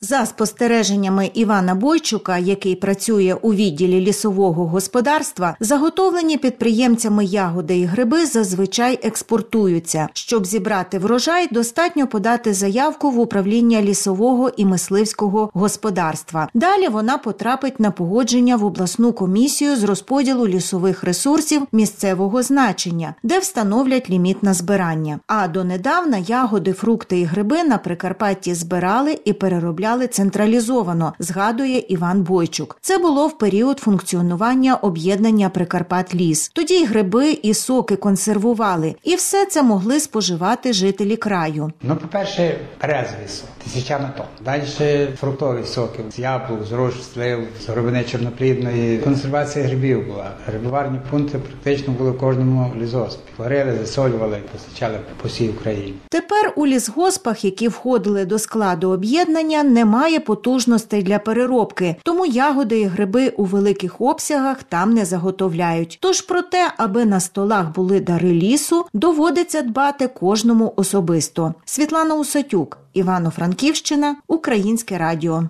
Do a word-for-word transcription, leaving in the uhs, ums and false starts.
За спостереженнями Івана Бойчука, який працює у відділі лісового господарства, заготовлені підприємцями ягоди і гриби зазвичай експортуються. Щоб зібрати врожай, достатньо подати заявку в управління лісового і мисливського господарства. Далі вона потрапить на погодження в обласну комісію з розподілу лісових ресурсів місцевого значення, де встановлять ліміт на збирання. А донедавна ягоди, фрукти і гриби на Прикарпатті збирали і переробляли централізовано, згадує Іван Бойчук. Це було в період функціонування об'єднання «Прикарпатліс». Тоді й гриби, і соки консервували. І все це могли споживати жителі краю. Ну, по-перше, березовий сок, тисячами тонн. Далі фруктові соки, з яблук, з рож, слив, з горобини чорноплідної. Консервація грибів була. Грибоварні пункти практично були в кожному лісгоспі. Варили, засолювали, постачали по всій Україні. Тепер у лісгоспах, які входили до складу об'єднання, немає потужностей для переробки, тому ягоди і гриби у великих обсягах там не заготовляють. Тож про те, аби на столах були дари лісу, доводиться дбати кожному особисто. Світлана Усатюк, Івано-Франківщина, Українське радіо.